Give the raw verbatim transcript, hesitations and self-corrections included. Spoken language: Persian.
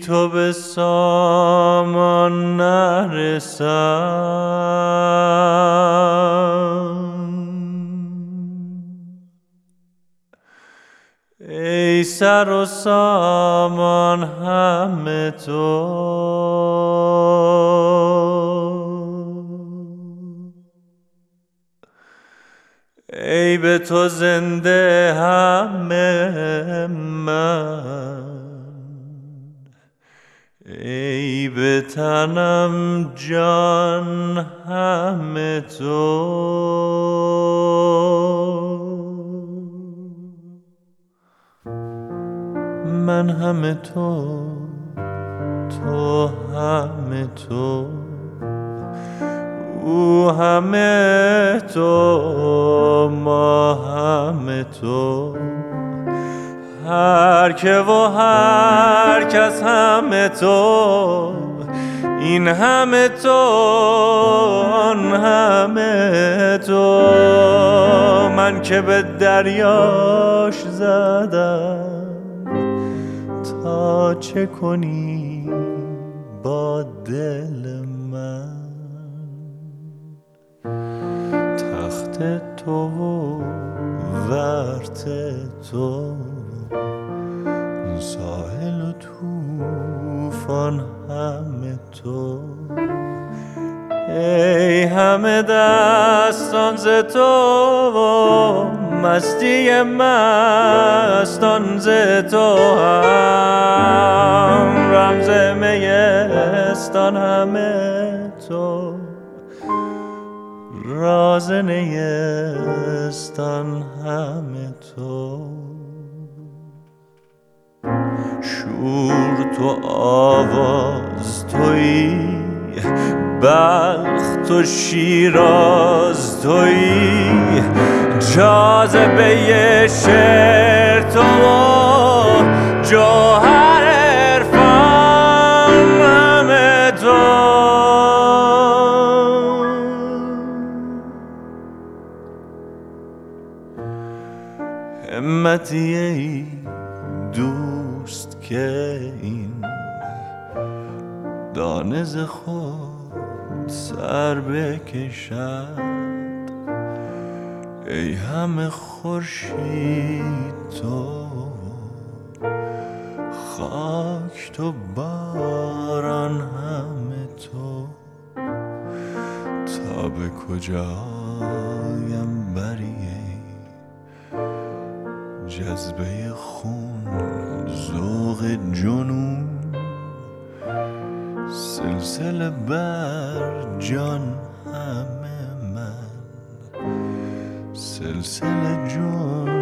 تو به سامان نرسم. ای سر و سامان همه تو، ای به تو زنده همه من، ای به تنم جان همه تو. من همه تو، تو همه تو، او همه تو، ما همه تو، هر که و هر کس همه تو، این همه تو، آن همه تو. من که به دریاش زدم تا چه کنی با دل من، تخت تو و ورت تو، ساحل و طوفان همه تو. ای همه دستان ز تو، مستی مستان ز تو، هم رمز میستان همه تو، راز نیستان همه تو. شور تو آواز تویی، بلخ تو شیراز تویی، جاذبه شعر تو، جوهر عرفان همه تو. همتی ای دوست که این دانه ز خود سر بکشد، ای همه خورشید تو، خاک تو، باران همه تو. تا به کجایم بری جذبه خون، ذوق جنون، سلسله بر جان همه من، سلسله جنون.